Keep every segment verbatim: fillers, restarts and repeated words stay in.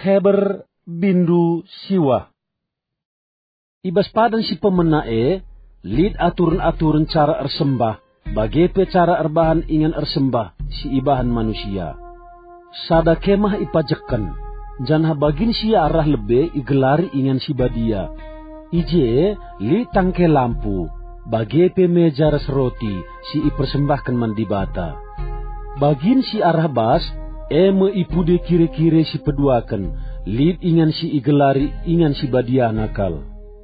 Heber bindu siwa. Ibas padan si pemena e, lid aturan-aturan cara ersembah, bagepe cara erbahan ingan ersembah si ibahan manusia. Sada kemah ipajekan, janah bagin siya arah lebe igelari ingan si badia. Ije li tangke lampu, bagepe meja ras roti si ipersembahkan mandibata. Bagin si arah bas, eme ipude kire-kire si peduakan, lid ingan si igelari ingan si badia nakal.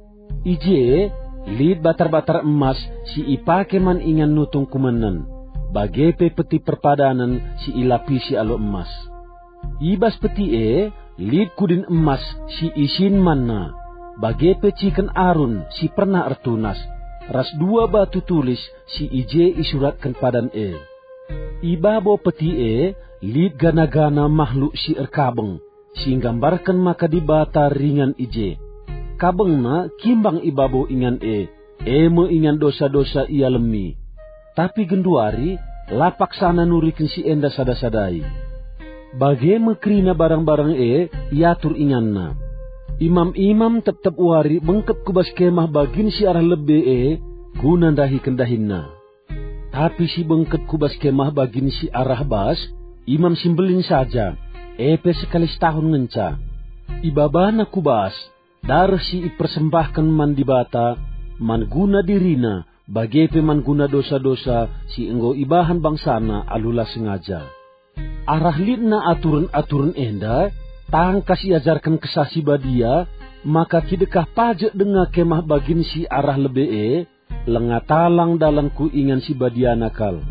Ije lid batar-batar emas si ipake man ingan nutung kumanan, bagepe peti perpadanan si ilapisi alo emas. Ibas peti e, lid kudin emas si isin manna, bagepe cikan arun si pernah ertunas, ras dua batu tulis si ije isuratkan padan e. Ibabo peti e, lid gana-gana makhluk si erkabeng, si gambarkan maka dibata ringan ije. Kabeng na kimbang ibabo ingan e, eme ingan dosa-dosa ia lemi. Tapi genduari, lapak sana nurikin si enda sada-sadai. Bagaimana kerina barang-barang e, iatur ingan na. Imam-imam tetap wari bengkep kubas kemah bagin si arah lebe e, guna dahi kendahin na. Tapi si bengkep kubas kemah bagin si arah bas, imam simbelin saja, epe sekali setahun ngenca. Ibabana kubas, darah si ipersembahkan man dibata, man guna dirina, bagepe man guna dosa-dosa si enggo ibahan bangsana alula sengaja. Arah lidna aturan-aturan enda, tangkas iajarkan kesasi badia, maka kidekah pajak dengar kemah bagin si arah lebe e, lengatalang dalam ku ingan si badia nakal.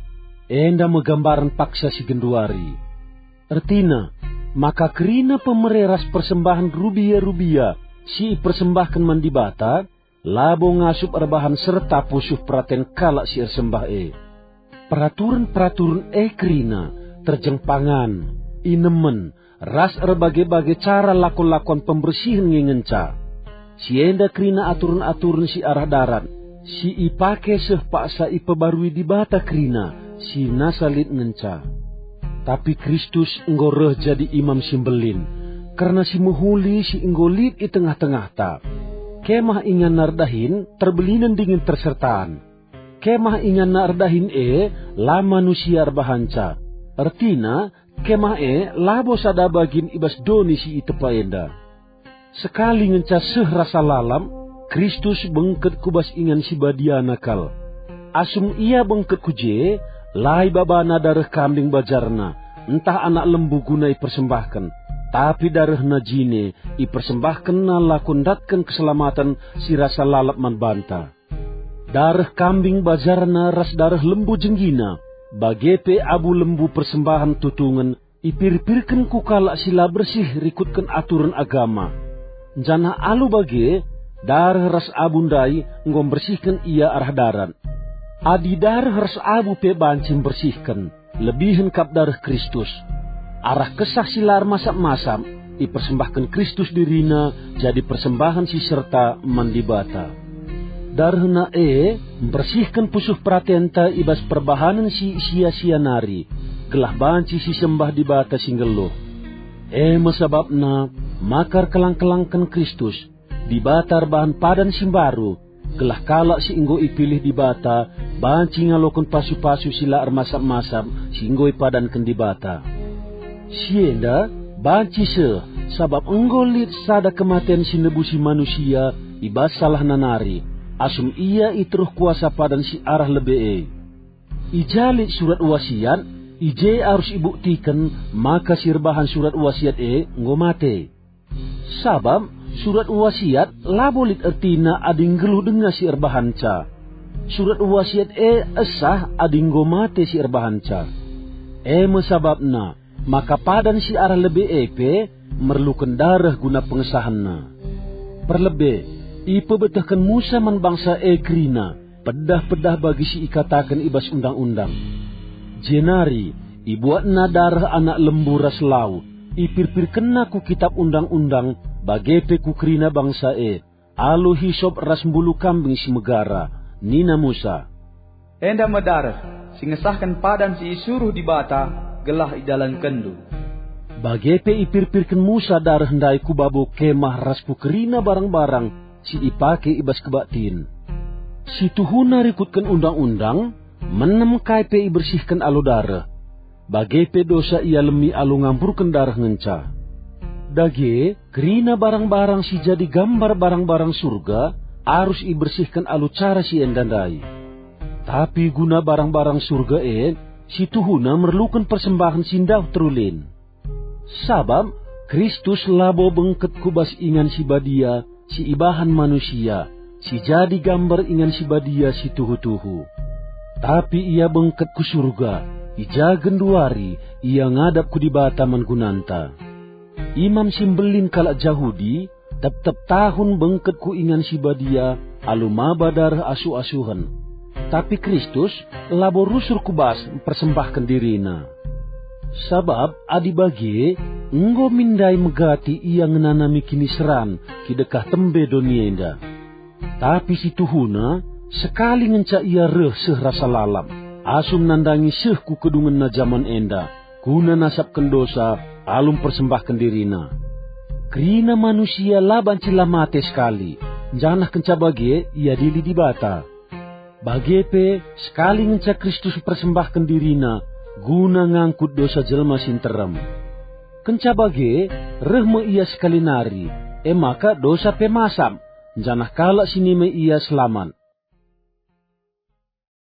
Enda megambaran paksa si genduari. Ertina, maka kerina pemereras persembahan rubia-rubia, si persembahkan mandibata, labo ngasup erbahan serta pusuh praten kalak si ersembah e. Peraturan-peraturan e kerina, terjeng pangan, inemen, ras erbagai-bagai cara lakon-lakon pembersihan ngengenca. Si enda kerina aturan-aturan si arah darat, si ipake seh paksa ipebarui dibata kerina, si nasalit ngenca. Tapi Kristus enggoreh jadi imam simbelin, karena si muhuli si enggolit i tengah-tengah ta. Kemah ingan nardahin terbelinan dingin tersertaan. Kemah ingan nardahin e la manusia arbahanca. Artina kemah e labo sada bagin ibas doni si itepa enda. Sekali ngenca seh rasa lalam, Kristus bengket kubas ingan si badia nakal. Asum ia bengket kuje, lai babana darah kambing bajarna, entah anak lembu gunai persembahkan, tapi darah najine ipersembahkan na lakundatkan keselamatan si rasa lalap man banta. Darah kambing bajarna ras darah lembu jenggina, bagepe abu lembu persembahan tutungan, ipir-pirkan kukala sila bersih rikutkan aturan agama. Jana alu bage, darah ras abundai ngom bersihkan ia arah darat. Adi darah ras abu pe bancing bersihkan, lebihin kap darah Kristus. Arah kesah silar masam-masam, ipersembahkan Kristus dirina, jadi persembahan si serta mandibata. Darhna e, bersihkan pusuh pratenta ibas perbahanan si sia-sia nari, gelah banci si sembah dibata singgeluh. E masababna, makar kelang-kelangkan Kristus, dibatar bahan padan simbaru, gelah kalak si inggo ipilih dibata, banci ngalokon pasu-pasu sila armasam-masam, si inggo ipadankan dibata. Sienda, banci se, sabab enggo lit sada kematian si nebusi manusia, ibas salah nanari, asum ia itruh kuasa padan si arah lebe e. Ijalit surat wasiat, ije harus ibuktikan, maka sirbahan surat wasiat e ngomate. Sabab, surat wasiat labolit ertina ading geluh denga si erbahanca. Surat wasiat e esah ading ngomate si erbahanca. E mesababna, maka padan si arah lebe epe merlukan darah guna pengesahanna. Perlebe, ipebetahkan Musa man bangsa e krina, pedah-pedah bagi si ikatakan ibas undang-undang. Jenari, ibuatna darah anak lembu ras lau, ipir-pir kena ku kitab undang-undang, bagepe ku krina bangsa e, alu hisop ras bulu kambing si megara, nina Musa. Enda medarah, singesahkan padan si isuruh dibata, gelah idalan kendu. Bagepe ipirpirkan Musa darah hendai kubabo kemah raspu kerina barang-barang si ipake ibas kebatin. Si tuhuna rikutkan undang-undang, menem kaipe ibersihkan alu darah. Bagepe dosa ia lemi alu ngampurkan darah ngenca. Dage, kerina barang-barang si jadi gambar barang-barang surga, harus ibersihkan alu cara si endandai. Tapi guna barang-barang surga e, si tuhuna merlukan persembahan sindaw terulin. Sabab, Kristus labo bengket kubas ingan si badia, si ibahan manusia, si jadi gambar ingan si badia si tuhu-tuhu. Tapi ia bengket ku surga, ija genduari, ia ngadap ku di bata manggunanta. Imam simbelin kalak Jahudi, tetap tahun bengket ku ingan si badia, aluma badar asu-asuhan. Tapi Kristus labo rusur kubas persembahkan dirina. Sabab adi bagi enggo mindai megati ia ngenanami kini seran kidekah tembe dunia indah. Tapi si tuhuna sekali ngenca ia reh seh rasa lalam. Asum nandangi seh ku kedungan na zaman enda. Guna nasabkan dosa alum persembahkan dirina. Kerina manusia laban cila mate sekali. Janah kenca bagi ia dili di bata. Bagepe sekali ngenca Kristus persembahkan dirina. Guna ngangkut dosa jelma sinteram. Kenca bage, rehme ia sekali nari, e maka dosa pemasam, janah kalak sinime ia selamat.